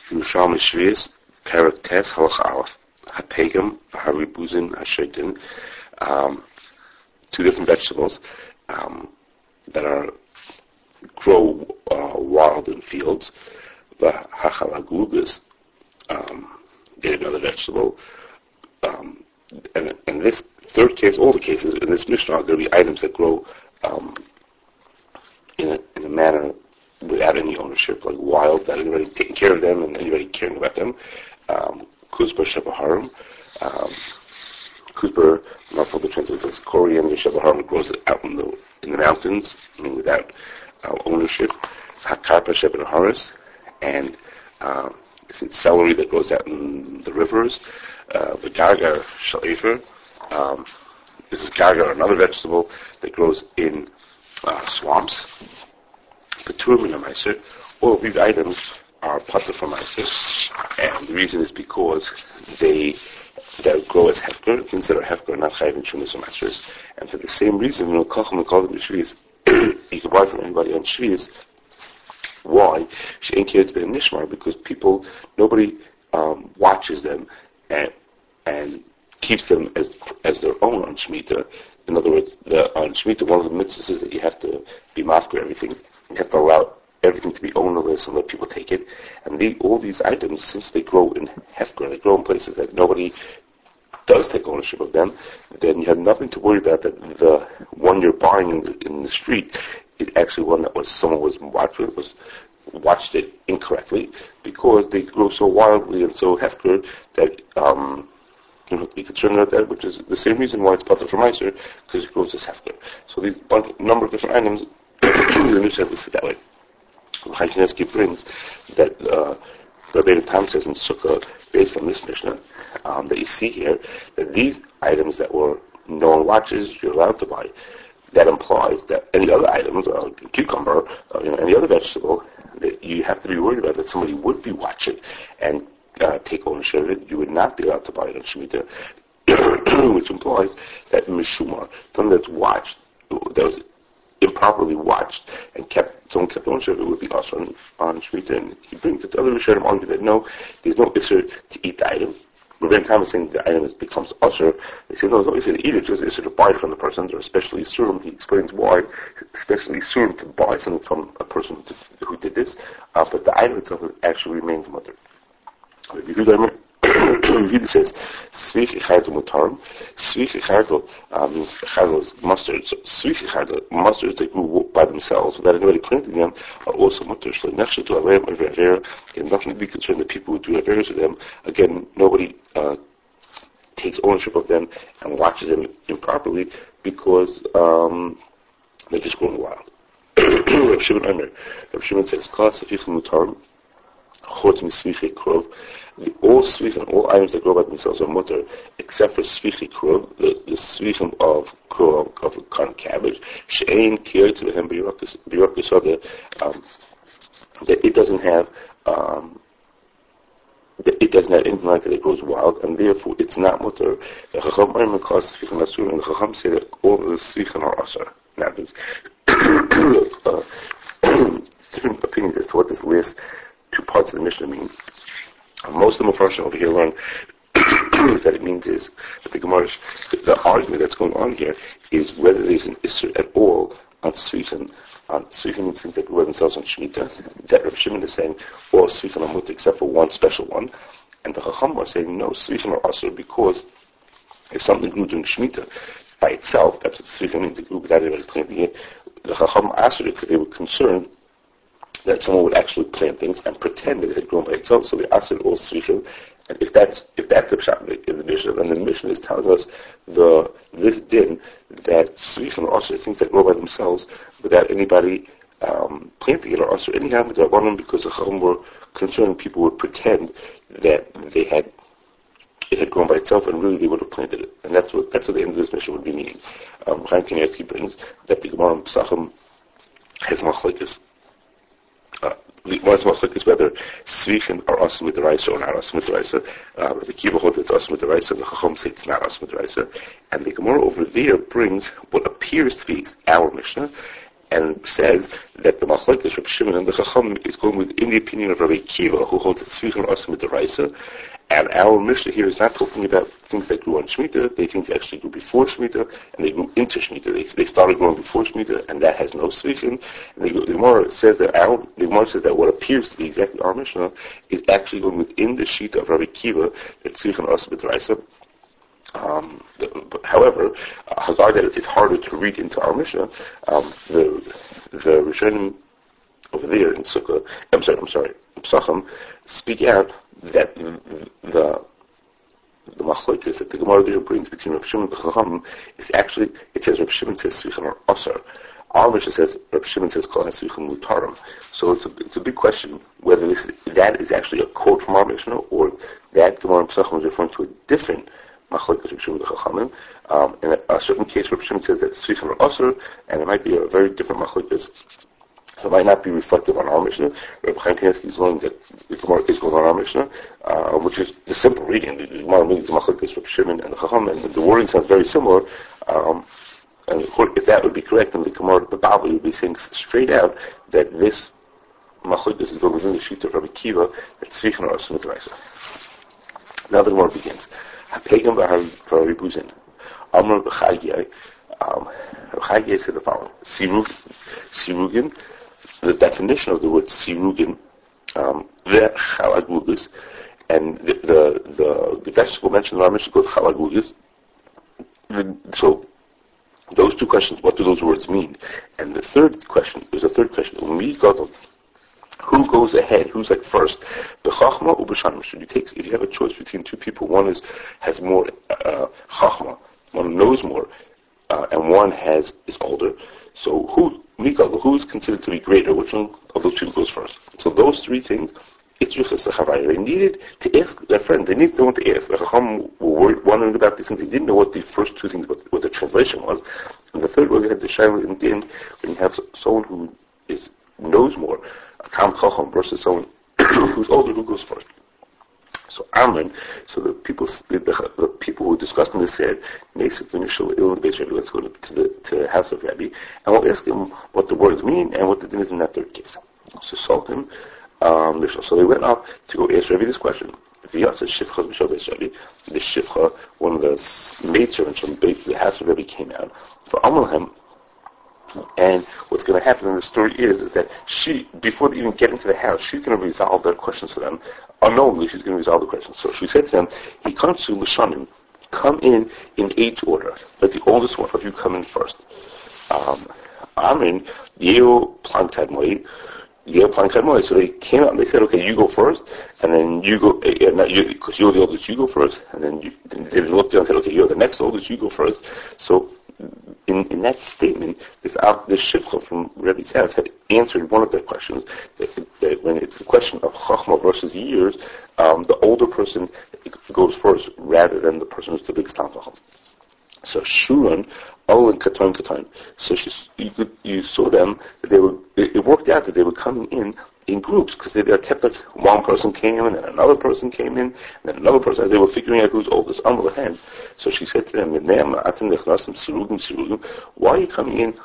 Yerushalmi Shvius, Perak Tes, Halach Aleph, HaPegam, Haribuzin, Hashaitin, two different vegetables that grow wild in fields. The Hachalaglugas, get another vegetable. And in this third case, all the cases in this Mishnah are going to be items that grow in a manner without any ownership, like wild, without anybody taking care of them and anybody caring about them. Kuzbar Shebaharim. Kuzbar, not for the translation, it's coriander Shebaharim, grows out in the mountains, I mean without ownership. Hakarpa Shebaharis, and celery that grows out in the rivers. The Gagar Shalifer. This is Gagar, another vegetable that grows in swamps. Peturim and Meiser. All of these items are patur from Meiser, and the reason is because they grow as hefker. Things that are hefker are not chayiv in shumas or Meisers. And for the same reason, you call them shvius. You can buy from anybody on shvius. Why? She'en kiyot ben nishmar, because nobody watches them and keeps them as their own on Shemitah. In other words, on Shemitah, one of the mitzvahs is that you have to be mafker everything. You have to allow everything to be ownerless and let people take it. And all these items, since they grow in hefker, they grow in places that nobody does take ownership of them, then you have nothing to worry about that the one you're buying in the street is actually one that someone was watched it incorrectly, because they grow so wildly and so hefker that you have to be concerned about that, which is the same reason why it's patur from Meiser, because it grows as hefker. So these number of different items, the Mishnah has it that way. Chaim Kanievsky brings that Rabbeinu Tam says in Sukkah, based on this Mishnah that you see here, that these items that no one watches, you're allowed to buy. That implies that any other items, cucumber, any other vegetable, that you have to be worried about that somebody would be watching and take ownership of it. You would not be allowed to buy it on Shemitah, which implies that mishumar, something that's watched, that was improperly watched and someone kept ownership of it, would be also on Shemitah. And he brings it to other Rishonim argue that no, there's no issur to eat the item. Rabbeinu Tam is saying the item becomes usher. They say no, there's no issur to eat it, just issur to buy it from the person. They're especially surim. He explains why, especially surim to buy something from a person who did this, but the item itself actually remains mutter. He says, Svich Echardel Mutarim. Svich Echardel means Echardel is mustard. So Svich Echardel, mustards that grew by themselves without anybody planting them, are also mutter. And nothing to be concerned that people would do averas with them. Again, nobody takes ownership of them and watches them improperly because they're just growing wild. Rav Shimon says, Kol Svich Mutarim. Chutz misvichi krov. All svichim, all items that grow by themselves are mutter, except for svichi krov, the svichim of krov, of cotton cabbage. She'ein kiyot lehem b'yirok soda, that it doesn't have anything like that. It grows wild, and therefore it's not mutter. The Chacham calls svichim asur, and the Chacham say that all the svichim are asur. Now there's different opinions as to what this list. Two parts of the Mishnah mean. Most of the Mepharshim over here learn that it means is that the argument that's going on here is whether there's an issur at all on Svichim. Svichim means things that grow themselves on Shemitah. That Rav Shimon is saying all Svichim are mutter except for one special one. And the Chacham are saying no, Svichim are asur because it's something that grew during Shemitah by itself. That's what Svichim means, it grew without anybody planting it. The Chacham asked it because they were concerned that someone would actually plant things and pretend that it had grown by itself. So they asked it all svichim. And if that's the pshat in the Mishnah, then the Mishnah is telling us this din that svichim are also things that grow by themselves without anybody planting it, or also anyhow because the Chacham were concerned people would pretend that it had grown by itself, and really they would have planted it. And that's what the end of this Mishnah would be meaning. Chaim Kanievsky brings that the Gemara in Pesachim has machlokes. What's machlokes whether svichim are asur with the raisa or not asur with the raisa. The Kiva holds it's asur with the raisa, the Chacham say it's not asur with the raisa. And the Gemara over there brings what appears to be our Mishnah, and says that the Machlokes Reb Shimon and the Chacham is going within the opinion of Rabbi Akiva, who holds that Tzvicha Asim D'Oraisa. And our Mishnah here is not talking about things that grew on Shemitah. They things actually grew before Shemitah, and they grew into Shemitah. They started growing before Shemitah, and that has no Tzvicha. And the Gemara says that what appears to be exactly our Mishnah is actually going within the sheet of Rabbi Akiva, that Tzvicha Asim D'Oraisa. However, Hagar, that it's harder to read into our Mishnah. The Rishonim over there in Sukkah, Psachim, speak out that the machlokes that the Gemara there brings between Reb Shimon and the Chacham is actually, it says Reb Shimon says Svichim or Asar. Our Mishnah says Reb Shimon says Kol HaSvichim Mutarim. So it's a big question whether that is actually a quote from our Mishnah, or that Gemara in Psachim is referring to a different machlokes Reb Shimon and the Chachamim. In a certain case, Reb Shimon says that Svichim or Asar, and it might be a very different machlokes. So it might not be reflective on our Mishnah. Rabbi Chaim Kanievsky is learning that the Gemara is going on our Mishnah, which is the simple reading. The Gemara means Machlokes Reb Shimon and the Chacham, and the wording sounds very similar. And if that would be correct, then the Gemara, the Bible would be saying straight out that this Machlokes is going within the sheet of Rabbi Akiva, that Tzvicha Asim D'Oraisa. Now the Gemara begins. HaPegam v'Harav Buzin. Amar B'Chagyai. Chagyai said the following: Sirugin. The definition of the word sirugin, the chalaglugas, and the vegetable mentioned in our Mishnah called chalaglugas. So those two questions, what do those words mean? And there's a third question. Who goes ahead? Who's like first? B'chachma or b'shanim? Should you take? If you have a choice between two people, one has more chachma, one knows more, and one is older. So who's considered to be greater? Which one of those two goes first? So those three things, they needed to ask their friend. They needed to want to ask. The Chacham were wondering about these things. They didn't know what the first two things, what the translation was. And the third was they had the Shaila in din, when you have someone who knows more, a Tam Chacham versus someone who's older, who goes first. So Amrin, the people who discussed this said, let's go to the house of Rabbi, and we'll ask him what the words mean and what the din is in that third case. So Sultan, so they went up to go ask Rabbi this question. The Shifcha, one of the maidservants from the house of Rabbi, came out for Amalhem. And what's going to happen in the story is that she, before they even get into the house, she's going to resolve their questions for them. Unknowingly, she's going to resolve the questions. So she said to them, "He comes to Lashanim, come in age order. Let the oldest one of you come in first." Amrin, Yeo Plankad Moed. So they came out and they said, "Okay, you go first, and then you go, because you're the oldest, you go first." And then they looked down and said, "Okay, you're the next oldest, you go first." So in that statement, this Shifcha from Rebbe's house had answered one of their questions, that when it's a question of Chachma versus years, the older person goes first rather than the person who's the biggest Tam Chacham. So Shuran, and Katan. So you saw them, it worked out that they were coming in groups, because they kept like one person came in, and then another person came in, and then another person, as they were figuring out who's oldest, on the other hand. So she said to them, why are you coming in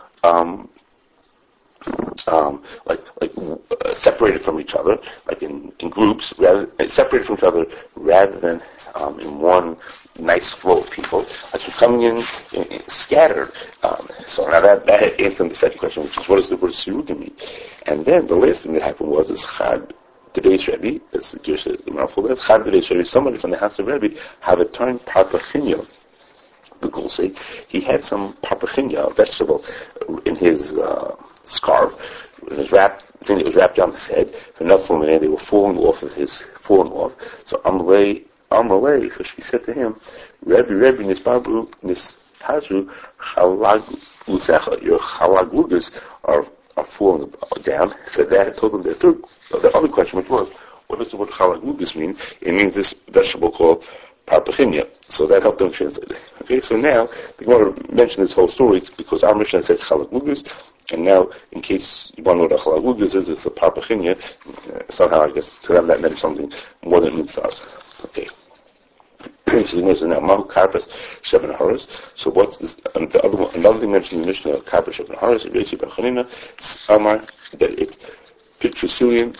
separated from each other, like in groups, separated from each other, rather than in one nice flow of people, like you're coming in scattered. So now that answers the second question, which is, what does the word sirugim mean? And then the last thing that happened was Chad today's Rebbe, as the Gear says, Chad today's Rebbe, somebody from the house of Rebbe had a turn parpachinya. The Gul say he had some parpachinya, a vegetable, in his scarf, in his thing that was wrapped down his head. They were falling off. So Amalei, so she said to him, Rebbe, Nisbabu, Nishazru, Chalaglusecha, your Chalaglugas are falling down. So that told them the other question, which was, what does the word Chalaglugas mean? It means this vegetable called Parpachinya. So that helped them translate it. Okay, so now, they want to mention this whole story because our Mishnah said Chalaglugas, and now, in case you want to know what a Chalaglugas is, it's a Parpachinya. Somehow, I guess, to them that meant something more than it means to us. Okay. So the Gemara says now, Mahu Karpas Sheben Haris. So what's this? And the other one, another thing mentioned in the Mishnah, Karpas Sheben Haris, Reishi Ben Chanina, Amar, that it's Petrusilian,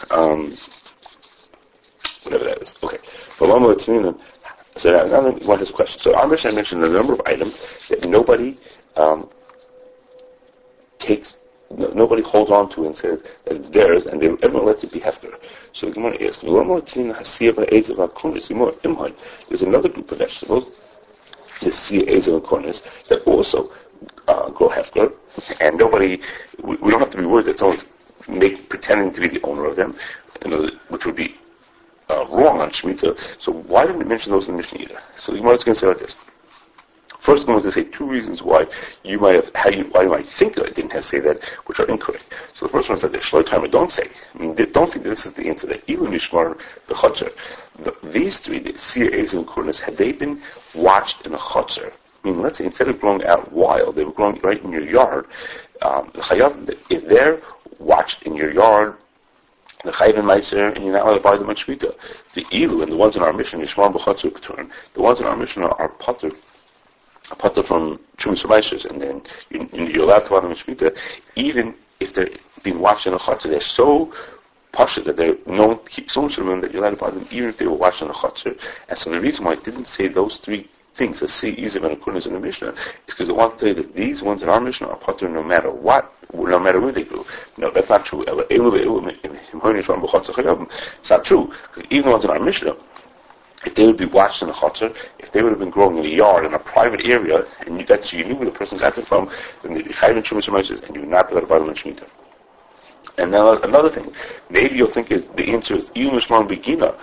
whatever that is. Okay. But Lama Tanina. So now one has a question. So our Mishnah mentioned the number of items that nobody nobody holds on to and says that it's theirs, and everyone lets it be hefker. So the Gemara asks, there's another group of vegetables, the siya, ezev, and kornis, that also grow hefker, and nobody, we don't have to be worried that someone's pretending to be the owner of them, which would be wrong on Shemitah. So why didn't we mention those in the Mishnah either? So the Gemara is going to say like this. First, I'm going to say two reasons why why you might think that it didn't have to say that, which are incorrect. So the first one is that the Shloi Timer don't say. I mean, they don't think that this is the answer. That even Mishmar, the Chotzer, these three, the Siya, Ezev, and Kornis, had they been watched in a Chotzer, I mean, let's say instead of growing out wild, they were growing right in your yard. The Chayav, if they're watched in your yard, the Chayav and Meiser, and you're not allowed to buy them on Shemitah. The Ilu and the ones in our mission, Mishmar, B'Chotzer, Keturn, the ones in our mission are Potter from Chumas Meishers, and then you're allowed to buy them in Shemitah, even if they're being watched in a Chotzer. They're so pasha that no one keeps so much of them that you're allowed to buy them, even if they were watched in a Chotzer. And so the reason why I didn't say those three things, the Siya, Ezev, and Kornis in the Mishnah, is because I want to tell you that these ones in our Mishnah are Potter no matter what, no matter where they grew. No, that's not true. It's not true, because even the ones in our Mishnah, if they would be watched in a chotzer, if they would have been growing in a yard, in a private area, and you knew where the person got them from, then they'd be chayiv in Chumas Meiser, and you would not be allowed to buy them in Shemitah. And now another thing, maybe you'll think is the answer is even Mishmar Begina.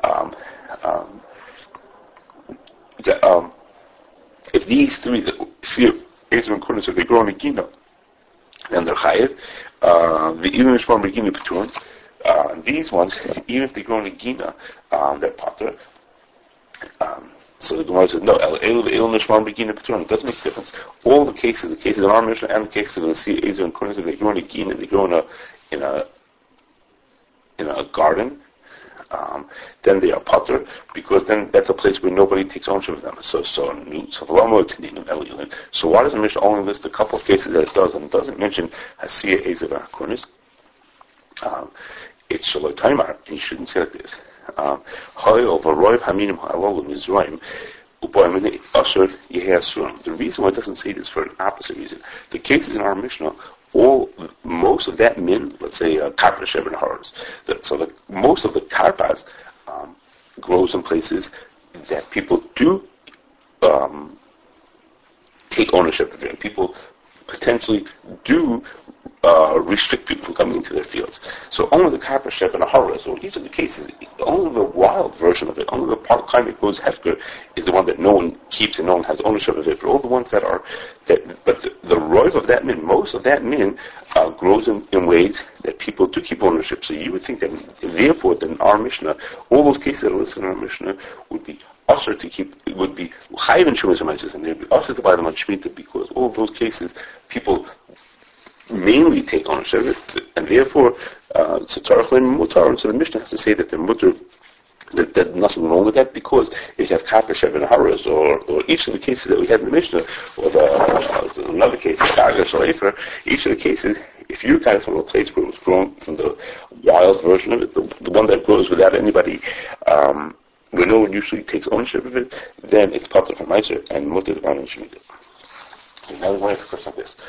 If these three, the Siya, Ezev, and Kornis, if they grow in a Gina, then they're chayiv. The even Mishmar Begina Peturin. These ones, even if they grow in a Gina, they're potter. So the Gemara says, no, it doesn't make a difference. All the cases in our Mishnah and the cases of the Siya, Ezev, and Kornis, if they grow in a Gina, they grow in a garden, then they are potter, because then that's a place where nobody takes ownership of them. So why does the Mishnah only list a couple of cases that it does, and it doesn't mention Siya, Ezev, and Kornis? It's Shaloi Taimar, and you shouldn't say like this. The reason why it doesn't say this for an opposite reason. The cases in our Mishnah, most of that min, let's say karpas sheben haros. So most of the karpas grows in places that people do take ownership of it, and people potentially do restrict people from coming into their fields. So only the karpas sheben haros, or each of the cases, only the wild version of it, only the kind that goes hefker, is the one that no one keeps and no one has ownership of it. But all the ones that are, but the roiv of that min, most of that min grows in ways that people do keep ownership. So you would think that, therefore, that in our Mishnah, all those cases that are listed in our Mishnah would be usher to keep, it would be chayiv in Chumas Meiser, and they would be usher to buy them on Shemitah, because all of those cases, people mainly take ownership of it, and therefore, so the Mishnah has to say that the mutter, that there's nothing wrong with that, because if you have karpas sheben haros, or each of the cases that we had in the Mishnah, or another case, each of the cases, if you got it from a place where it was grown from the wild version of it, the one that grows without anybody, where no one usually takes ownership of it, then it's potter from Meiser and mutter on Shemitah. Now we want to ask a question like this.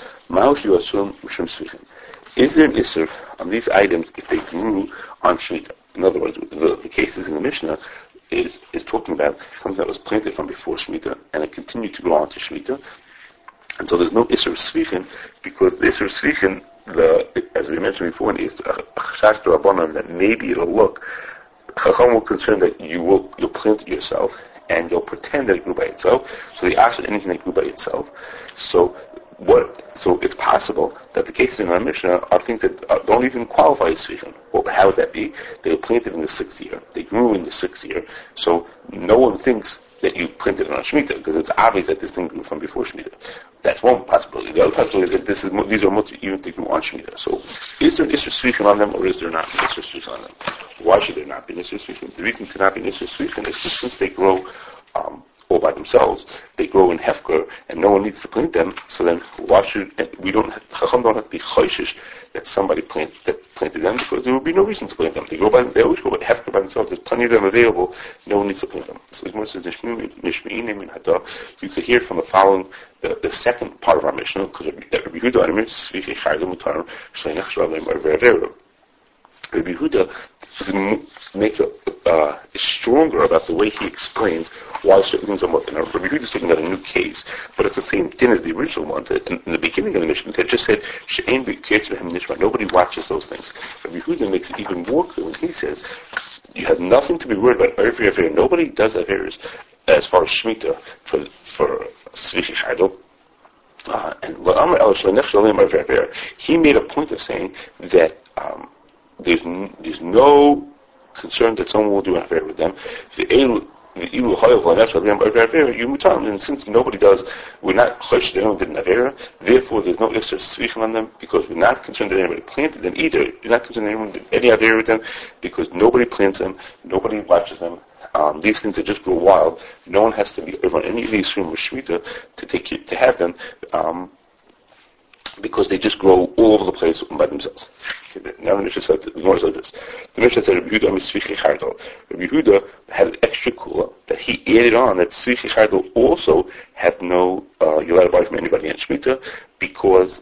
Is there an issur on these items if they grew on Shemitah? In other words, the cases in the Mishnah is talking about something that was planted from before Shemitah, and it continued to grow on to Shemitah. And so there's no issur svichen, because the issur svichen, as we mentioned before, is chash d'Rabbanan, that maybe it'll look, Chacham will concern that you'll plant it yourself, and you'll pretend that it grew by itself. So they ask for anything that grew by itself. So it's possible that the cases in our Mishnah are things that don't even qualify as svichen. Well, how would that be? They were planted in the 6th year. They grew in the 6th year. So no one thinks that you planted it on Shemitah, because it's obvious that this thing grew from before Shemitah. That's one possibility. The other possibility is that these are mutter even if they grew on Shemitah. So is there an issur svichen on them, or is there not an issur svichen on them? Why should there not be an issur svichen? The reason for not being issur svichen is because since they grow all by themselves. They grow in hefker, and no one needs to plant them. So then, why should Chacham don't have to be choishish that somebody planted them, because there would be no reason to plant them. They always grow hefker by themselves. There's plenty of them available. No one needs to plant them. So the Gemara says, you could hear from the following, the second part of our Mishnah, because Rabbi Yehuda makes is stronger about the way he explains why certain things are mutter. Now, Rabbi Yehuda is talking about a new case, but it's the same din as the original one. In the beginning of the Mishnah, it just said, She'ein b'kirtzeh nishma. Nobody watches those things. Rabbi Yehuda makes it even more clear when he says, you have nothing to be worried about every affair. Nobody does affairs as far as Shemitah for Svichi Chadol. And he made a point of saying that there's no concern that someone will do an affair with them. And since nobody does, we're not chosh they don't did an affair. Therefore, there's no isser svichim on them, because we're not concerned that anybody planted them either. You're not concerned that anyone did any affair with them, because nobody plants them, nobody watches them. These things that just grow wild, no one has to be over on any of these room with Shemitah to have them, because they just grow all over the place by themselves. Okay, now the Mishnah said, the Gemara said this. The Mishnah said, Rabbi Yehuda Svichi Chardal. Rabbi Yehuda had an extra kula that he added on that Svichi Chardal also had no, you're allowed to buy from anybody in Shemitah, because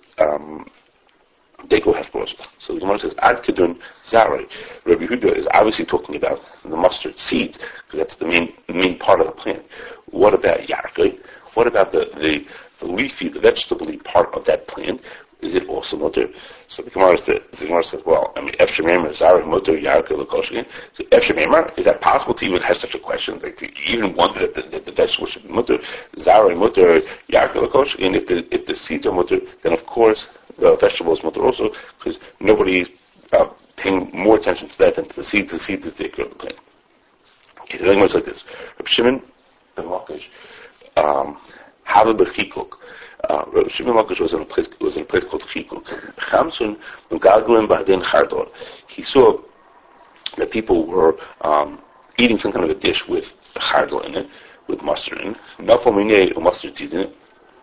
they go half also. So the Gemara says, Ad Kedun Zarai. Rabbi Yehuda is obviously talking about the mustard seeds, because that's the main part of the plant. What about Yarkei? What about the leafy, the vegetable part of that plant? Is it also mutter? So the Gemara says, well, I mean, Efshem Eimer, Zarai, mutter, Yarkei, L'Koshkin. So Efshem Eimer, is that possible to even have such a question? Like to even wonder that the vegetable should be mutter? Zarai, mutter, Yarkei, L'Koshkin. If the seeds are mutter, then of course the vegetable is mutter also, because nobody's paying more attention to that than to the seeds. The seeds is the ikar of the plant. Okay, so the Gemara is like this. Reb Shimon ben Lakish, Hava b'chikuk. Reb Shimon ben Lakish was in a place called Chikuk. Chamsun u'galgulim ba'adin chardor. He saw that people were eating some kind of a dish with chardor in it, with mustard in it. Nafal minei mustard seeds in it.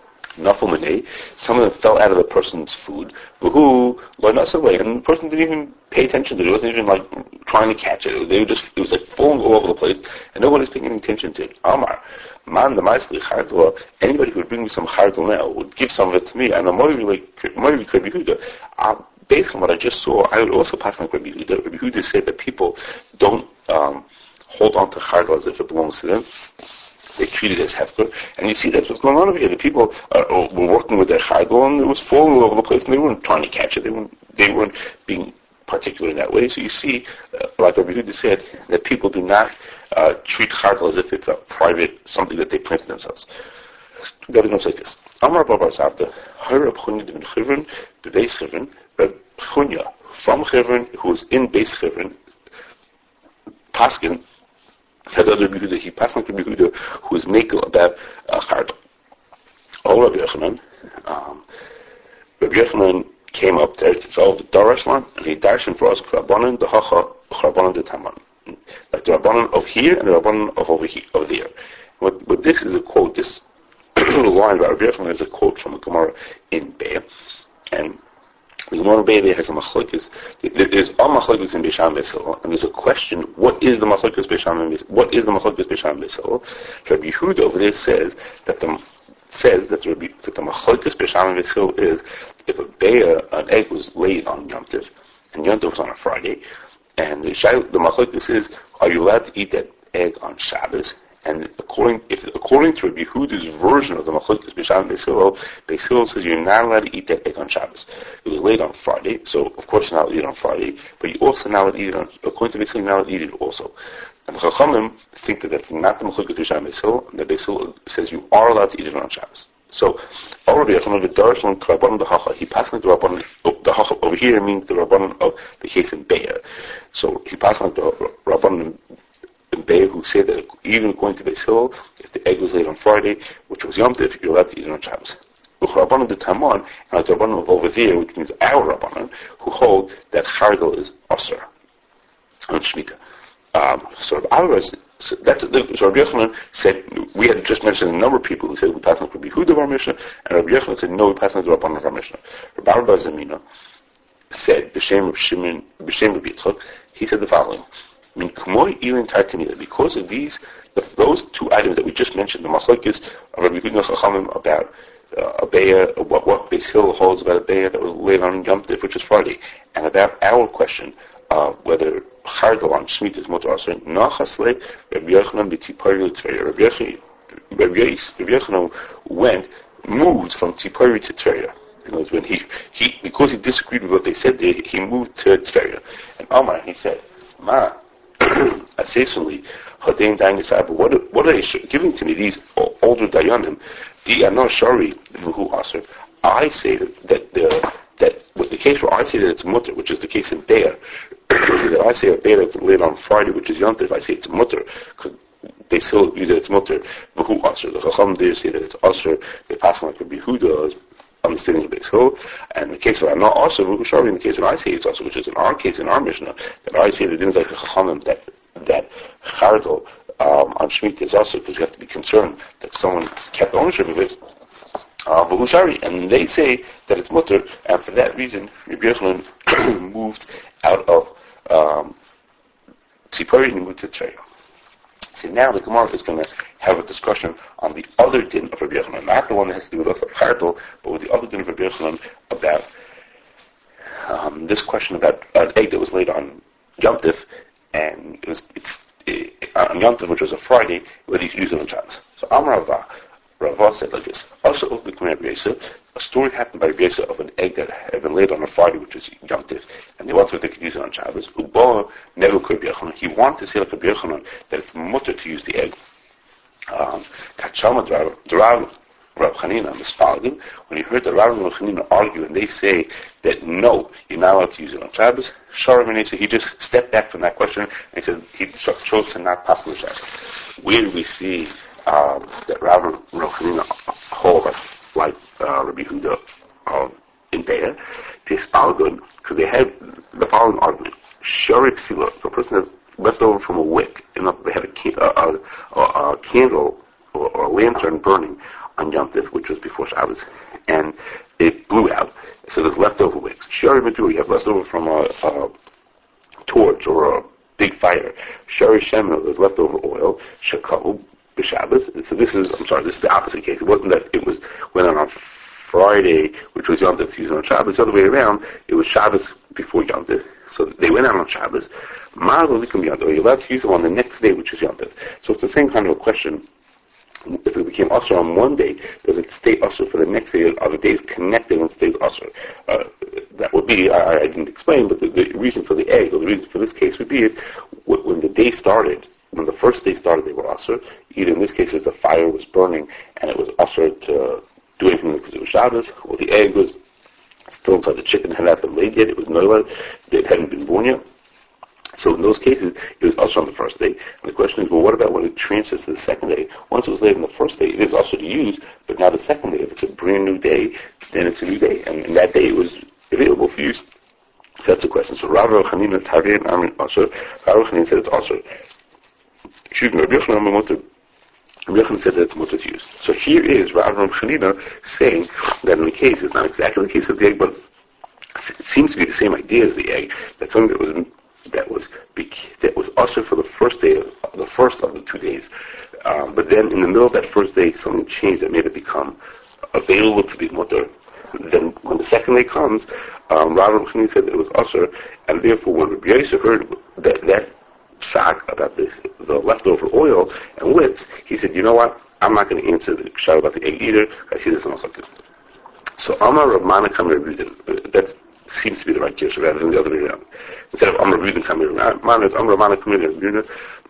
Some of them fell out of the person's food, and the person didn't even pay attention to it. It wasn't even like trying to catch it. It was like falling all over the place, and nobody's paying any attention to it. Amar, man, the Maisli Chardal, anybody who would bring me some Chardal now would give some of it to me, and I'm more like Rabbi Yehuda. Based on what I just saw, I would also pass like Rabbi Yehuda. Rabbi Yehuda said that people don't hold on to Chardal as if it belongs to them. They treat it as hefker, and you see that's what's going on over here. The people were working with their chayil, and it was falling all over the place, and they weren't trying to catch it. They weren't being particular in that way. So you see, like Rabbi Yehuda said, that people do not treat chayil as if it's a private, something that they planted themselves. The other goes like this. Amar Babar Zavda, Reb Chunya ben Chivron, Beis Chivron, Reb Chunya from Chivron, who was in Beis Chivron, Paskin, had other Rabbi Yehuda, he passed on Rabbi Yehuda, who was makel about Chardal. Oh, Rabbi Yochanan came up there to solve the Darashman, and he darshan for us Rabbanan, the Hacha, Rabbanan, the Taman. Like the Rabbanan of here and the Rabbanan of over there. But this is a quote, this line about Rabbi Yochanan is a quote from a Gemara in Be'er, and the Gemara Be'er has a machlokes. There's a machlokes in Beisham Beisil, and there's a question: what is the machlokes Beisham? What is the machlokes Beisham Beisil? Rabbi Yehuda over there says that the machlokes Beisham Beisil is if an egg was laid on Yom Tov, and Yom Tov was on a Friday, and the machlokes is: are you allowed to eat that egg on Shabbos? And according to Rabbi Yehuda's version of the machlokes Beisham Beisil says you're not allowed to eat that egg on Shabbos. It was laid on Friday, so of course you're not allowed to eat it on Friday, but you also not allowed to eat it according to Beisil, you're not allowed to eat it also. And the Chachamim think that that's not the machlokes Beisham Beisil, and that Beisil says you are allowed to eat it on Shabbos. So, already Rabbi Yochanan the Rabbanan the Hacha, he passed on the Rabbanan the Hacha over here means the Rabbanan of the case in Be'er. So he passed on the Rabbanan in Be'er who said that even according to Beis Hillel, if the egg was laid on Friday, which was Yom Tov, you're allowed to eat it on Shabbos. Rabbanan the Taman, and the Rabbanan of over there, which means our Rabbanan, who hold that Chardal is Asr on Shemitah. So Rabbi So Rabbi Yochanan said, we had just mentioned a number of people who said we pass on Rabbi Yehuda of our Mishnah, and Rabbi Yochanan said, no, we pass on the Rabbanan of our Mishnah. Rabbi Abba Zamina said, B'Shem Rabbi Yitzchak, he said the following, because of those two items that we just mentioned, the machlokes of Rabbi Yehuda Chachamim about a beya, what Beis Hill holds about a beya that was laid on Yom Tov, which is Friday, and about our question whether Chardal on Shemitah is mutar asur. Nachasle Rabbi Yochanan b'Tzipori Tveria. Rabbi Yochanan moved from Tzipori to Tveria. When he because he disagreed with what they said, he moved to Tveria. And Amar, he said, Ma, asesonly, Hadein Dangisab, what are they giving to me, these older Dayanim? Di Anor Shari, Vuhu Asur. I say that with the case where I say that it's mutter, which is the case in Be'er, that I say a Be'er that's laid on Friday, which is Yom Tov, I say it's mutter, because they still use it, it's mutter, Vuhu Asur. The Chacham there say that it's Asur, they pass on like Rabbi Yehuda's understanding of Beis Hill, and in the case where I'm not also Vuhu Shari, in the case where I say it's also, which is in our case, in our Mishnah, that I say that it is like the Chachamim, that Chardal on Shemitah is also, because you have to be concerned that someone kept ownership of it, and they say that it's mutter, and for that reason, Rabbi Yochanan moved out of Tzipori and moved to Tveria. So now the Gemara is going to have a discussion on the other din of Rabbi Yochanan, not the one that has to do with us of Chardal, but with the other din of Rabbi Yochanan about this question about an egg that was laid on Yom Tov, and on Yom Tov, which was a Friday, whether you could use it on Shabbos. So Amar Rava said like this. Also, a story happened by Rabbi Yosef of an egg that had been laid on a Friday, which was Yom Tov, and they wanted they could use it on Shabbos. He wanted to say like Rabbi Yochanan that it's mutter to use the egg. Rav Chanina Mispalgim, when he heard the Rav and Rav Chanina argue, and they say that no, you're not allowed to use it on Shabbos, he just stepped back from that question and he said he chose to not pass the Shabbos. Where do we see that Rav and Rav Chanina hold like Rabbi Yehuda in Be'er? Mispalgim, because they had the following argument: Shari Psila, so a person that's left over from a wick, and they had a candle or a lantern burning on Yom Tov, which was before Shabbos, and it blew out. So there's leftover wicks. Shari Medu, you have leftover from a torch or a big fire. Shari Shemen, there's leftover oil. Shakahu b'Shabbos. So this is the opposite case. It wasn't that it went on Friday, which was Yom Tov, to use on Shabbos. The other way around, it was Shabbos before Yom Tov. So they went out on Shabbos. You're allowed to use it on the next day, which is Yom Tov. So it's the same kind of a question. If it became usher on one day, does it stay usher for the next day? Are the days connected and stays usher? That would be, I didn't explain, but the reason for the egg, or the reason for this case would be is when the day started, when the first day started, they were usher. Either in this case, if the fire was burning and it was usher to do anything because it was Shabbos, or the egg was still inside the chicken, had not been laid yet, it was noilad, it hadn't been born yet. So in those cases, it was also on the first day. And the question is, well, what about when it transfers to the second day? Once it was laid on the first day, it is also to use, but now the second day, if it's a brand new day, then it's a new day. And that day it was available for use. So that's the question. So Rav Chanina Tareh Amrin Asur. Rav Chanina said it's Asur. Excuse me, Rabbi Yochanan said that it's mutter to use. So here is Rav Chanina saying that in the case, it's not exactly the case of the egg, but it seems to be the same idea as the egg, that something that was usher for the first day, the first of the 2 days. But then in the middle of that first day, something changed that made it become available to be mutter. Then when the second day comes, Rav Chanina said that it was usher, and therefore when Rabbi Yosef heard that shock about the leftover oil and wicks, he said, you know what? I'm not going to answer the shot about the egg either. I see this and also. So Amar Rav Mana Kam Rav Yudin. That seems to be the right case rather than the other way around. Instead of Amar Rav Yudin Kam Rav Mana, it's Amar Rav Mana Kam Rav Yudin.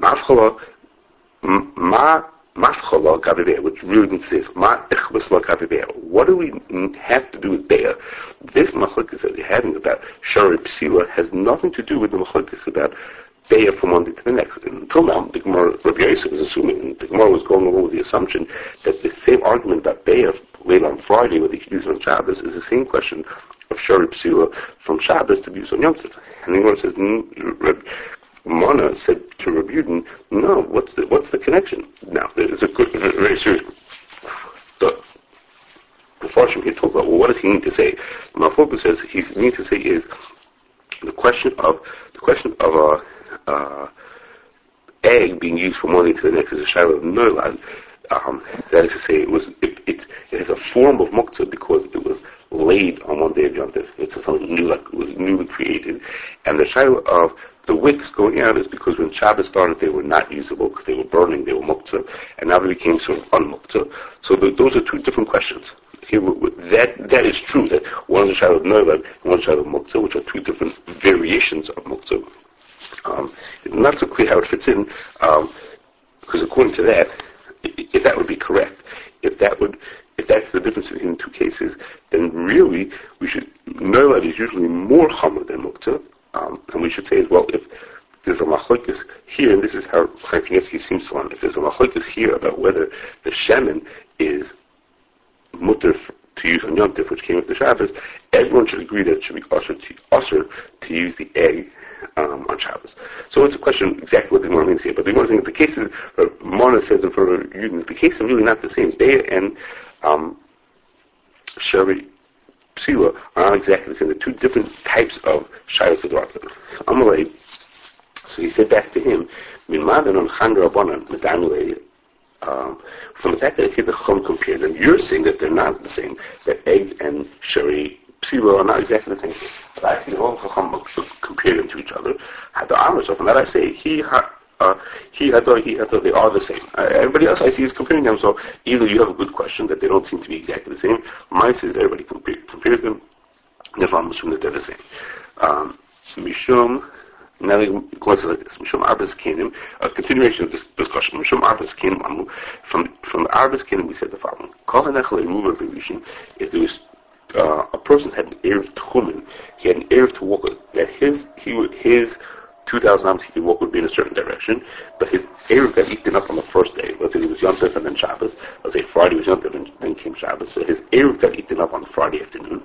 Mafchala Gavibeh, which Yudin says, Ma Echbasla Gavibeh. What do we have to do with Be'er? This machlokes that we're having about Shari Psila has nothing to do with the machlokes about Be'er from one day to the next. And until now, the Gemara, Rabbi Yosef was assuming, and the Gemara was going along with the assumption that the same argument about Be'er laid on Friday, whether you can use it on Shabbos, is the same question of Shari Psila from Shabbos to be used on Yom Tov. And the Gemara says, Mana said to Rabbi Yudin, no, what's the connection? Now, there's a very serious. The Farshim here talk about, well, what does he need to say? Malfoka says he needs to say is the question of a egg being used from one day to the next is a shadow of Noilad. That is to say, it has a form of muktzah because it was laid on one day of Yom Tov. It's something new, like it was newly created. And the shadow of the wicks going out is because when Shabbos started, they were not usable because they were burning, they were muktzah, and now they became sort of unmuktzah. So those are two different questions. Here, that is true, that one is a shadow of Noilad and one is a shadow of muktzah, which are two different variations of muktzah. It's not so clear how it fits in, because according to that, if that would be correct, if that's the difference between the two cases, then really Noilad is usually more Chama than muktzah, and we should say as well, if there's a machlokes here, and this is how Chaim Kanievsky seems to want, if there's a machlokes here about whether the shemen is mutter to use on Yom Tov, which came after Shabbos, everyone should agree that it should be usher to use the egg on Shabbos. So it's a question exactly what the Gemara means here. But the Gemara thing, the cases Mona says in front of Yudin, the cases are really not the same. They and Shari Psila are not exactly the same. They're two different types of Shayos Adarata. Amalei, so he said back to him, Min Madan on Chandra Abonan, Medanulei, from the fact that I see the Chum compared them, you're saying that they're not the same, that eggs and Shari Psila are not exactly the same. But I see the whole Chacham compare them to each other. Had the armor, so from that I say, he had, they are the same. Everybody else I see is comparing them, so either you have a good question that they don't seem to be exactly the same. Mine says everybody compares them, therefore I'm assuming that they're the same. Mishum, now the clause is like this. Mishum Arbas Kenim, a continuation of this discussion. Mishum Arbas Kenim, from the Arbas Kenim we said the following. If there was a person had an Erev Tchumen, he had an Erev to walk with, that his 2,000 ams he could walk would be in a certain direction, but his Erev got eaten up on the first day. Let's say it was Yom Tov and then Shabbos. Let's say Friday was Yom Tov and then came Shabbos. So his Erev got eaten up on Friday afternoon.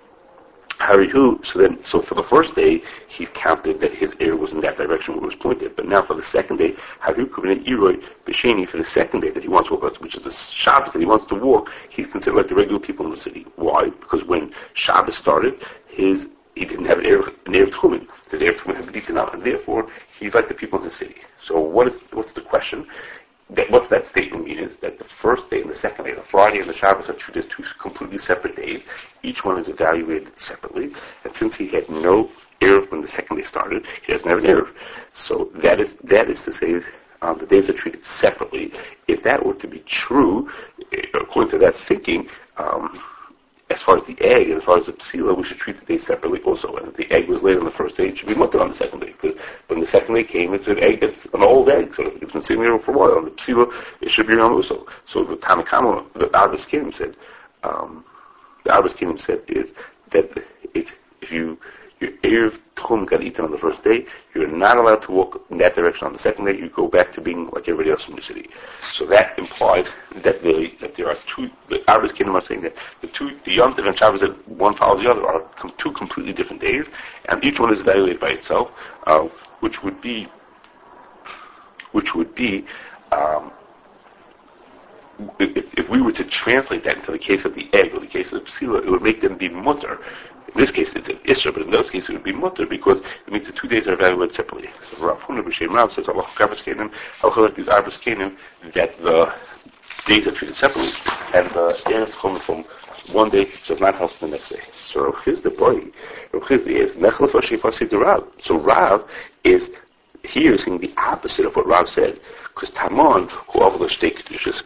So for the first day, he counted that his Erev was in that direction where it was pointed. But now for the second day, Harihu Kuvin Iroi B'Sheni, for the second day that he wants to walk, which is the Shabbos that he wants to walk, he's considered like the regular people in the city. Why? Because when Shabbos started, he didn't have an Erev Tchumen. His Erev Tchumen had been eaten out, and therefore he's like the people in the city. So what's the question? What that statement means is that the first day and the second day, the Friday and the Shabbos, are two completely separate days. Each one is evaluated separately, and since he had no Erev when the second day started, he doesn't have an Erev. So that is to say, the days are treated separately. If that were to be true, according to that thinking, as far as the egg and as far as the psila, we should treat the days separately also. And if the egg was laid on the first day, it should be mutter on the second day. Because when the second day came, it's an egg that's an old egg, so it's been sitting there for a while. On the psila, it should be around also. So the Tanakama, the Arbas Kenim said, is that if your Erev Tchum got eaten on the first day, you're not allowed to walk in that direction on the second day. You go back to being like everybody else in the city. So that implies that there are two. The Arbas Kenim are saying that the Yom Tov and Shabbos that one follows the other are two completely different days, and each one is evaluated by itself, which would be. If we were to translate that into the case of the egg or the case of the psila, it would make them be mutter. In this case, it's an isra, but in those cases, it would be mutter because it means the 2 days are evaluated separately. So Rav Huna B'Shem Rav says, Allah Arbas Kenim, how these Arbas Kenim, that the days are treated separately, and the Erev Tchumen from one day does not help the next day. So Rav Chizda is Mechlef Ashifasi to Rav. So Rav is here saying the opposite of what Rav said, because Tamon, who overlooked Shtei Kedushas,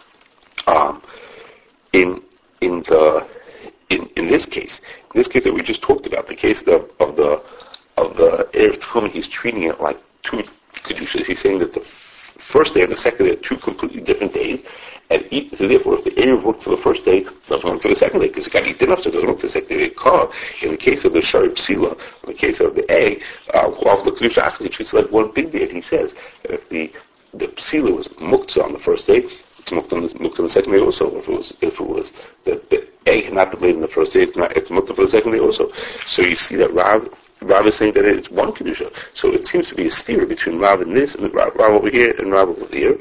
in this case that we just talked about, the case of the Erev Tchumen, he's treating it like two Kedushas. He's saying that the first day and the second day are two completely different days, and so therefore if the Erev worked for the first day, it doesn't work for the second day, because it got eaten up, so it doesn't work for the second day. In the case of the Shari Psila, in the case of the egg, of the Kedusha Achaz, he treats it like one big day, and he says that if the Psila was muktzah on the first day, it's muktzah on the second day also. If it was the egg had not been laid on the first day, it's muktzah for the second day also. So you see that Rav Rav is saying that it's one kedusha. So it seems to be a steer between Rav and this, and Rav over here, and Rav over here.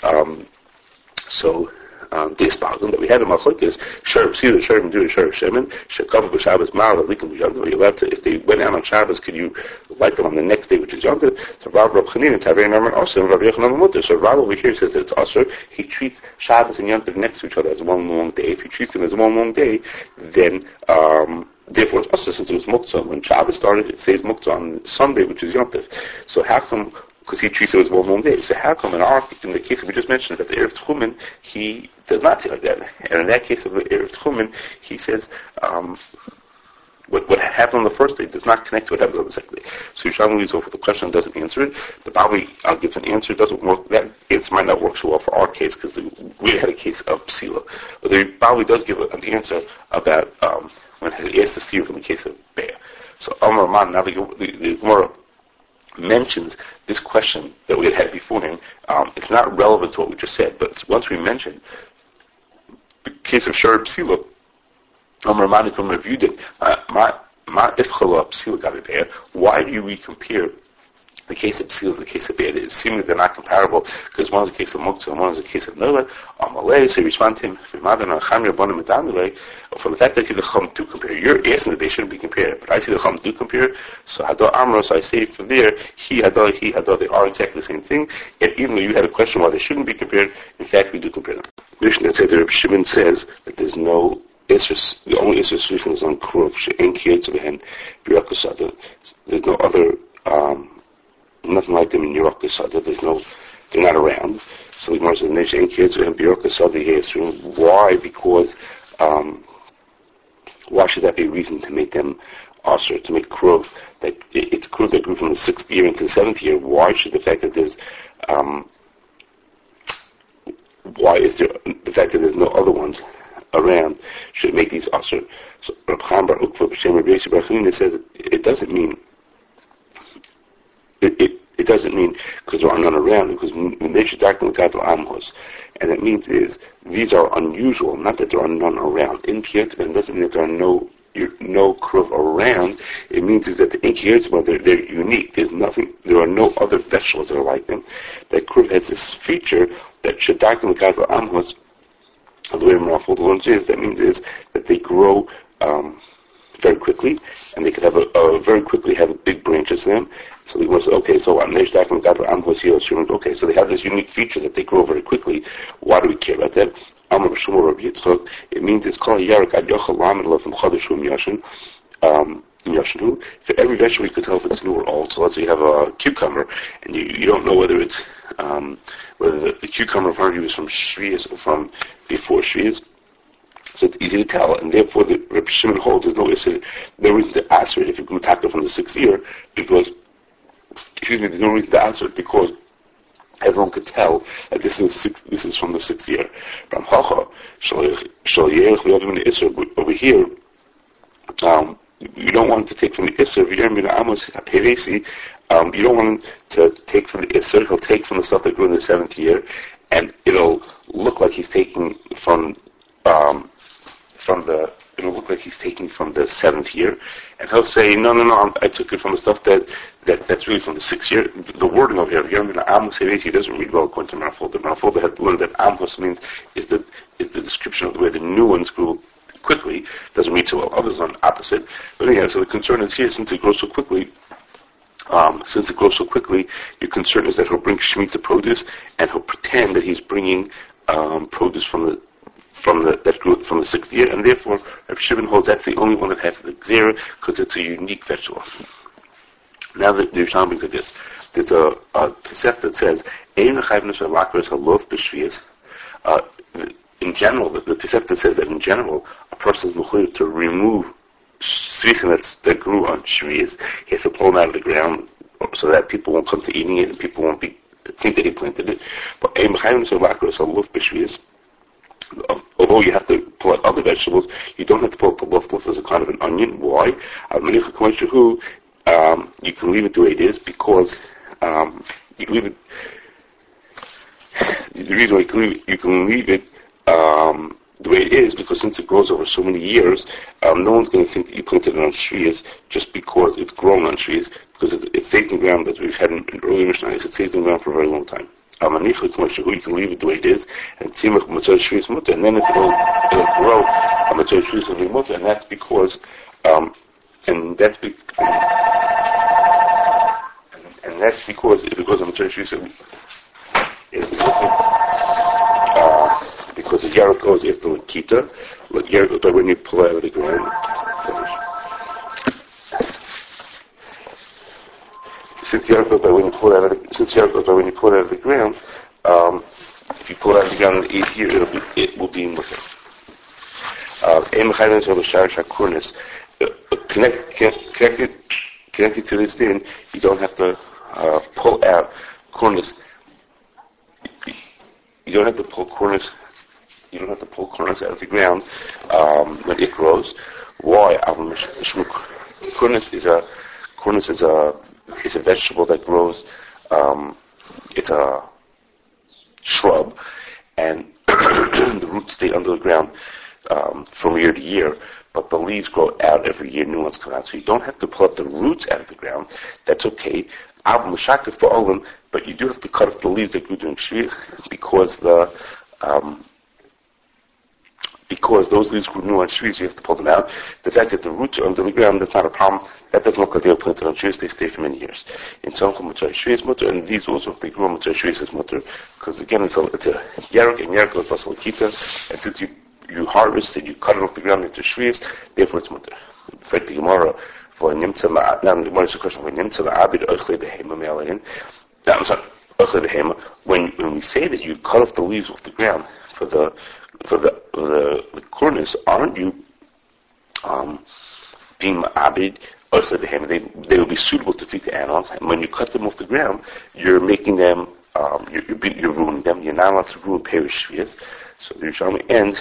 This problem that we had in Machlokes, Sharb Sira, Sharb Medu, Sharb Shemin, Shekav B'Shabbos Ma'al, Likum B'Yontiv. You're allowed to, if they went out on Shabbos, could you light them on the next day, which is Yontiv? So Rav Chanin and Tavei Narman also, and Rav Yochanan Mutter. So Rav over here says that it's Asur. He treats Shabbos and Yontiv next to each other as one long day. If he treats them as one long day, then therefore it's Asur, since it was Muktzah. When Shabbos started, it says Muktzah on Sunday, which is Yontiv. So how come? Because he treats it as one long day. So how come in the case that we just mentioned, that the Erev Tchumen, he does not say like that? And in that case of the Erev Tchumen, he says, what happened on the first day does not connect to what happened on the second day. So Yerushalmi leaves off with the question and doesn't answer it. The Bali gives an answer, doesn't work. That answer might not work so well for our case, because we had a case of Psila. But the Bali does give an answer about when he asked the steer from the case of Be'er. So Amar Man, now the Gemara mentions this question that we had before him. It's not relevant to what we just said, but once we mentioned the case of Sharb Psila, Amar Manikum reviewed it. Why do we compare the case of Psila to the case of Be'er? It seems they're not comparable, because one is a case of Muktzah and one is a case of Nila. So you respond to him, for the fact that I see the Chum do compare. You're asking that they shouldn't be compared, but I see the Chum do compare. So Hadar Amros, I say from there, he Hadar, they are exactly the same thing. Yet even though you had a question why they shouldn't be compared, in fact we do compare them. Mishnah said that Reb Shimon says that there's no Isser, the only Isser solution is on Kruv, She'en Kiyotz Behen, B'Yakosada. There's no other, nothing like them in Yerakosada. They're not around. So the Gemara says, She'en Kiyotz Behen, B'Yakosada Yesru. Why? Because, why should that be a reason to make them Asr, to make Kruv, that it's Kruv that grew from the 6th year into the 7th year? Why should the fact that there's, why is there, the fact that there's no other ones around should make these Asr? So Reb Chaim Bar Ukva B'Shem Reb Yossi Bar Chanina says it doesn't mean it doesn't mean because there are none around, because when they should darken the Gadol Amhos, and it means is these are unusual, not that there are none around. In Kiyotz doesn't mean that there are no Kruv around. It means is that the Kiyotz they're unique. There are no other vegetables that are like them. That Kruv has this feature that should darken the Gadol Amhos. The way Rafal the lunch is, that means is that they grow very quickly, and they could have very quickly have big branches to them. So the Gemara says, okay, so they have this unique feature that they grow very quickly. Why do we care about that? It means it's called Yarak Ad Yochel Lamed Lo from Chadashu Yashin. For every vegetable you could tell if it's new or old. So let's say you have a cucumber, and you don't know whether it's whether the cucumber in front of you is from Shvius or from before Shvius. So it's easy to tell, and therefore the Reb Shimon holds there's no reason to answer it if it grew taka from the 6th year, because there's no reason to answer it because everyone could tell that this is from the 6th year. Over here, you don't want to take from the Isser. You don't want to take from the Isser. He'll take from the stuff that grew in the 7th year, and it'll look like he's taking from the 7th year, and he'll say, no, I took it from the stuff that's really from the 6th year. The wording over here, he doesn't read well according to Marfolda. Marfolda had learned that Amos means is the description of the way the new ones grew quickly. Doesn't read so well. Others are opposite. But anyhow, so the concern is here, since it grows so quickly, your concern is that he'll bring Shemitah produce, and he'll pretend that he's bringing produce from the 6th year, and therefore Reb Shimon holds that's the only one that has the Gzera, because it's a unique vegetable. Now the Yerushalmi brings like this. There's a Tosef that says, in general, the Tosef says that in general, a person is mechuyev to remove tzricha that grew on Shvius. He has to pull them out of the ground so that people won't come to eating it and people won't think that he planted it. But although you have to pull out other vegetables, you don't have to pull out the luf as a kind of an onion. Why? You can leave it the way it is because you can leave it. The reason why you can leave it the way it is, because since it grows over so many years, no one's going to think that you planted it on trees just because it's grown on trees, because it stays in the ground, as we've had in earlier Mishnahs, it stays in the ground for a very long time. You can leave it the way it is, and then if it'll grow, and that's because, and that's because if it goes on Matzah Shvis, because the Yarek goes after Lakita, but when you pull out of the ground, since Yarek goes by when you pull out of the ground, if you pull it out of the ground in the 8th year, it will be mutter. Connected to this din, you don't have to pull out corners. You don't have to pull corners out of the ground when it grows. Why? Corners is a vegetable that grows. It's a shrub, and the roots stay under the ground from year to year. But the leaves grow out every year, new ones come out. So you don't have to pull up the roots out of the ground. That's okay. But you do have to cut off the leaves that grew during Shvius, because those leaves grew new on Shvius, you have to pull them out. The fact that the roots are under the ground, that's not a problem. That doesn't look like they were planted on Shvius, they stay for many years. In some Matzah Shvius mutter, and these also, if they grow on Matzah Shvius, is mutter, because again, it's a Yarek, and Yarek goes plus Lakita, and since you harvest and you cut it off the ground into Shvius, therefore it's mutter. In fact, the Gemara, now the Gemara is a question, when we say that you cut off the leaves off the ground for the corners, aren't you being ma'abid? They will be suitable to feed the animals, and when you cut them off the ground, you're making them, you're ruining them. You're not allowed to ruin Perish Shvius. So the Yerushalmi ends,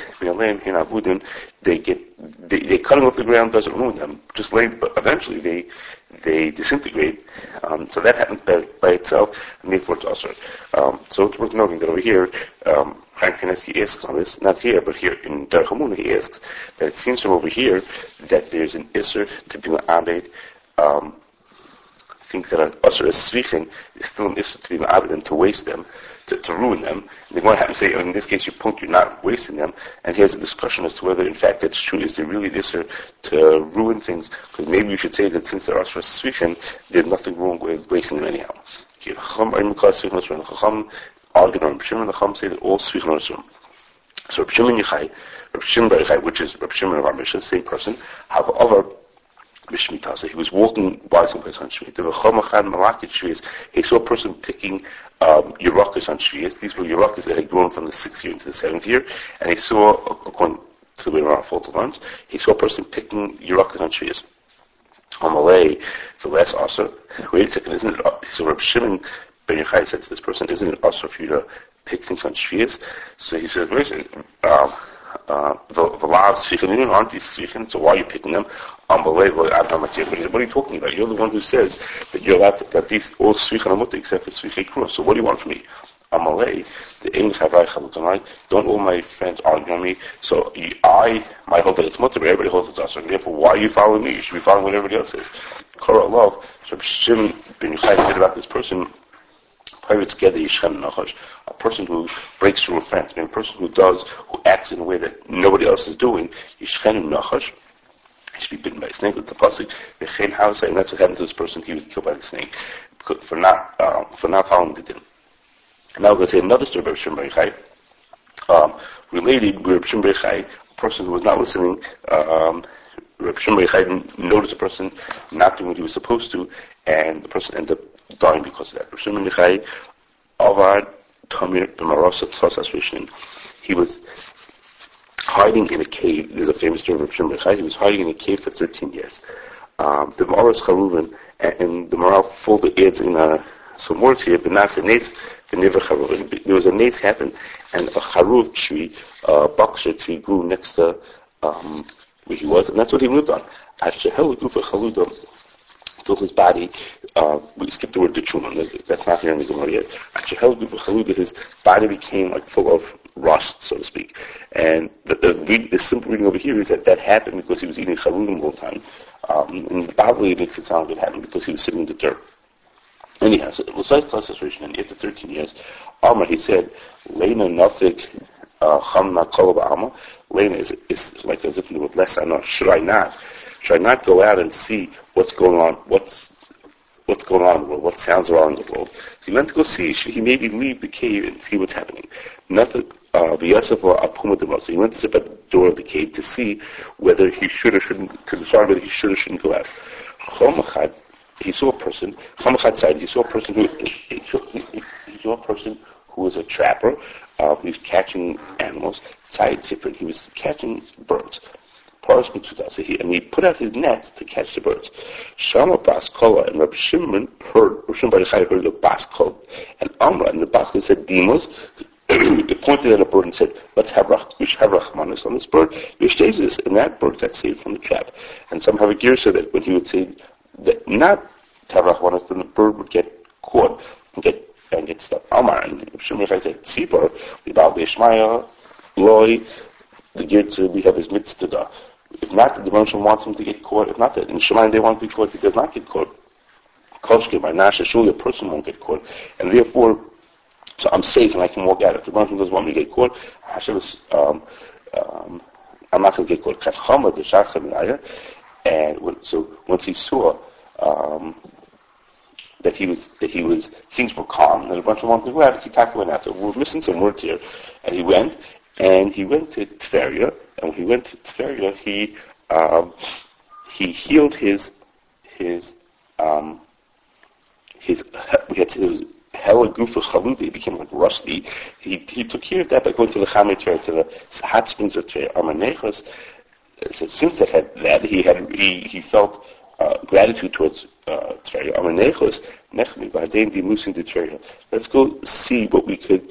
they cutting off the ground doesn't ruin them, but eventually they disintegrate. So that happens by itself, and therefore it's also. So it's worth noting that over here, Chaim Kanesi asks on this, not here, but here in Derech HaEmunah, he asks that it seems from over here that there's an Isser to be ma'abed, things that are usher as svichin, is still an issue to be ma'abed and to waste them, to ruin them. And they want to have to say, in this case, you're not wasting them. And here's a discussion as to whether, in fact, that's true. Is there really an issue to ruin things? Because maybe you should say that since they're usher as svichin, there's nothing wrong with wasting them anyhow. Chacham arguing on Reb Shimon, the Chacham say that all svichin are usher. So Reb Shimon Bar Yochai, which is Reb Shimon of our Mishnah, same person, have other Mishmitasa. He was walking by someplace on Shvius. He saw a person picking Yerakas on Shvius. These were Yerakas that had grown from the 6th year into the 7th year. And he saw, according to the way around Fault of Lunch, he saw a person picking Yerakas on Shvius. On Malay, the last Asr, wait a second, isn't it? So Reb Shimon Ben Yochai said to this person, isn't it Asr for you to pick things on Shvius? So he said, listen, the law of Svichin, aren't these Svichin, so why are you picking them? Unbelievable. What are you talking about? You're the one who says that you're allowed that these all Svichin are mutter except for Svichei Kruah. So what do you want from me? Amalei, the English Havai Chalutanai, don't all my friends argue on me. So I might hold that it's mutter, but everybody holds it's us. And therefore, why are you following me? You should be following what everybody else says. Korah love. So Shimon Ben Yochai said about this person, a person who breaks through a fence, a person who acts in a way that nobody else is doing, he should be bitten by a snake with the pasuk, and that's what happened to this person. He was killed by the snake for not following the din. Now we're going to say another story about Reb Shimon Bar Yochai, related with Reb Shimon Bar Yochai, a person who was not listening. Reb Shimon Bar Yochai didn't notice a person not doing what he was supposed to, and the person ended up dying because of that. Reb Shimon Bar Yochai avad tamir b'marasa tlasas rishnin. He was hiding in a cave. There's a famous story of Reb Shimon Bar Yochai. He was hiding in a cave for 13 years. The Maoris Charuven, and the Maral full adds in some words here, there was a nace happened, and a charuv tree, a boxer tree grew next to where he was, and that's what he lived on. Till his body, we skipped the word Ditchuma, that's not here in the Gemara yet. His body became like full of rust, so to speak. And the simple reading over here is that happened because he was eating chalulim all the time. And probably it makes it sound like it happened because he was sitting in the dirt. Anyhow, so it was like Tasas and after 13 years, Amar, he said, Leina Nafik Chamna Kolab Amar. Leina is like as if in the word less I know. Should I not go out and see what's going on, what's going on in the world, what sounds are in the world? So he went to go see, should he maybe leave the cave and see what's happening? Nothing. So he went to sit at the door of the cave to see whether he should or shouldn't, to decide whether he should or shouldn't go out. He saw a person. He saw a person who was a trapper. He was catching animals. He was catching birds. And he put out his nets to catch the birds. Shama Bas Kola, and Reb Shimon heard the Bas Kola. And Amra and the Bas Kola said, Demos, he pointed at a bird and said, let's have Rachmanis on this bird. And that bird got saved from the trap. And some have a gear so that when he would say that not Tavrachmanis, then the bird would get caught and get stuck. Amar and Shimon said, Tzipor, Libal Beishmaya, Loi, the gear to we have his mitzvah. If not, the Rosh wants him to get caught. If not, in Shemayim they want to be caught, he does not get caught. Koshke, by Nasha, surely a person won't get caught. And therefore, so I'm safe and I can walk out. If the Rosh doesn't want me to get caught, I'm not going to get caught. And so once he saw that he was things were calm, and a bunch of wanted to go out, he went out. So we're missing some words here. And he went to Tveria, and when he went to Tveria, he healed his hella gufa chaludi. It became like rusty. He took care of that by going to the Chamei Tveria, to the hot springs of Tveria. Amanechos. So since he felt gratitude towards Tveria. Amanechos nechmi b'hadein dimusin de Tveria. Let's go see what we could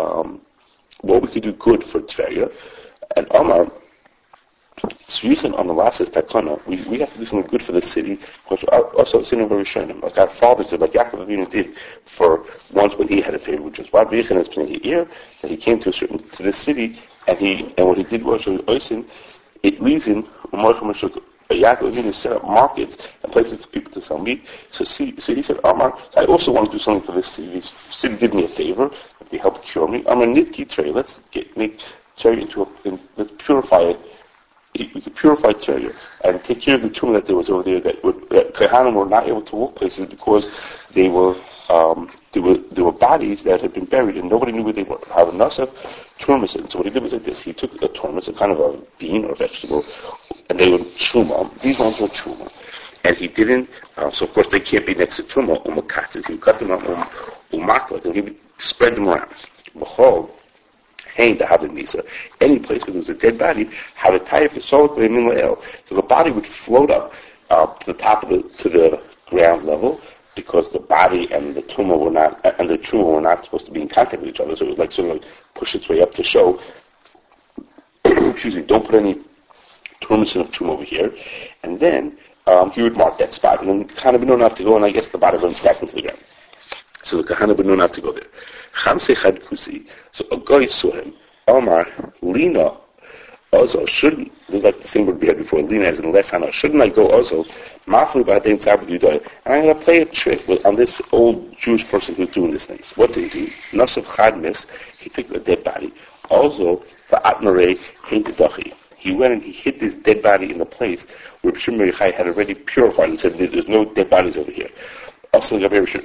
do good for Tveria. And Amar, Tzrichen on the last is Takana, we have to do something good for the city, because also it's in a very shayim, like our fathers did, like Yaakov Avinu did for once when he had a favor, which was Vad V'Yichin has been here, that he came to this city, and what he did was it reason Yaakov Avinu set up markets and places for people to sell meat. So he said, Amar, I also want to do something for this city. This city did me a favor, if they help cure me. Amar Nitki Tveria, let's make Tveria let's purify it. We could purify Tveria and take care of the tomb that there was over there that Kohanim were not able to walk places because there were bodies that had been buried and nobody knew where they were. Have enough of turmeric. So what he did was like this. He took a turmeric, a kind of a bean or vegetable, and they were truma. These ones were truma. And he didn't, so of course they can't be next to truma, umakatzes. He would cut them up, umaklat, and he would spread them around. Behold, any place where there was a dead body, have a tie for so the body would float up to the top of to the ground level, because the body and the tumor were not supposed to be in contact with each other. So it would like sort of like push its way up to show, don't put any turmicin of tumor over here. And then he would mark that spot, and then Kahana would not have to go, and I guess the body runs back into the ground. So the Kahana would not have to go there. Chamse Chad Kusi. So a guy saw him. Omar, Lina, Ozol, shouldn't, like the same word we had before, Lina as in less Hana, shouldn't I go Ozol, Maflu Ba'adein Tzabud Yudai, and I'm going to play a trick on this old Jewish person who's doing this thing. So what did he do? Nasaf Chadmis, he took a dead body. Ozol, Fa'atmarei, Heintedachi. He went and he hid this dead body in the place where Shimon Yochai had already purified and said, there's no dead bodies over here. He went to Reb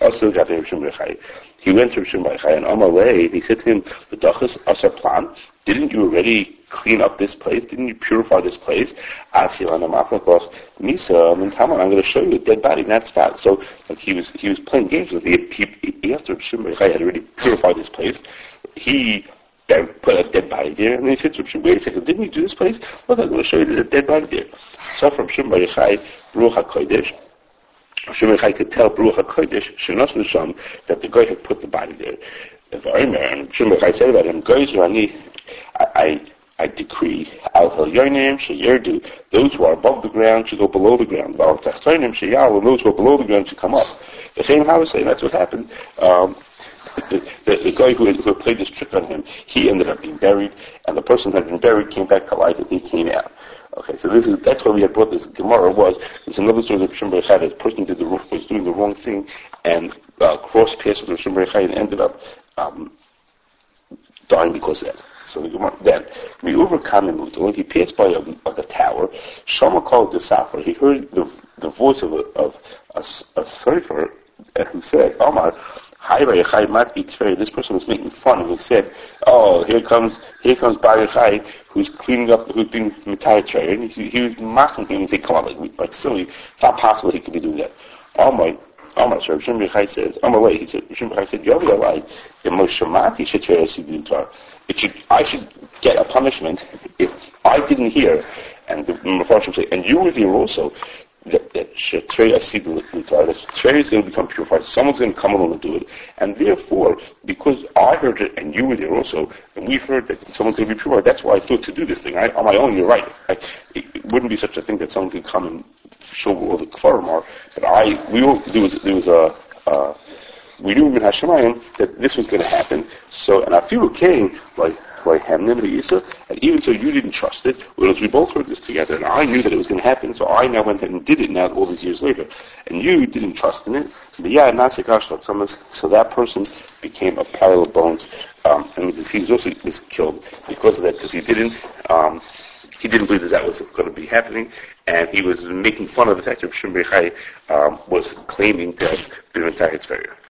Shimon Yochai and Amalei, he said to him, the Dachas Asar Plan, didn't you already clean up this place? Didn't you purify this place? I'm going to show you a dead body in that spot. So like he was playing games with it. He after Reb Shimon Yochai had already purified this place, he put a dead body there, and then he said to Reb Shimon, wait a second, didn't you do this place? Look, I'm going to show you there's a dead body there. So from Shimon Yochai, Ruach HaKodesh, Shimon Yochai could tell Baruch HaKodesh Shenos Nisham that the guy had put the body there. And Shimon Yochai said about him, I decree Al Helyonim Sheyerdu, those who are above the ground should go below the ground. Al Tachtonim Sheyal, and those who are below the ground should come up. The same how I say that's what happened. The guy who had played this trick on him, he ended up being buried, and the person who had been buried came back to life, and he came out. Okay, so that's why we had brought this Gemara. There's another story that Rishon Bar Yochai, that person was doing the wrong thing, and crossed paths with Rishon Bar Yochai and ended up dying because of that. So then, we overcome him. When he passed by a tower, Shama called the Safar. He heard the voice of a surfer, who said, Omar, this person was making fun, and he said, "Oh, here comes Bar Yochai, who's cleaning up, who's being Mitayat." And he was mocking him and saying, "Come on, like silly, it's not possible he could be doing that." Omar, so Rishon Bar Yochai says, Rishon Bar Yochai said, "Yovi alai, Moshamati she'treya. I should get a punishment if I didn't hear." And the Mepharshim say, "And you were there also." That Shetrei Asid Lutar, that Shetrei is going to become purified. Someone's going to come along and do it. And therefore, because I heard it and you were there also, and we heard that someone's going to be purified, that's why I thought to do this thing. On my own, you're right. It wouldn't be such a thing that someone could come and show where all the Kfarim are. But we knew in Hashemayim that this was going to happen. So, and I feel okay, like Hamnim and Isa, and even so you didn't trust it, whereas we both heard this together, and I knew that it was going to happen, so I now went ahead and did it now all these years later. And you didn't trust in it. So that person became a pile of bones, and he was killed because of that, because he didn't believe that was going to be happening, and he was making fun of the fact that Rishon Bar Yochai was claiming to have been in Target's barrier.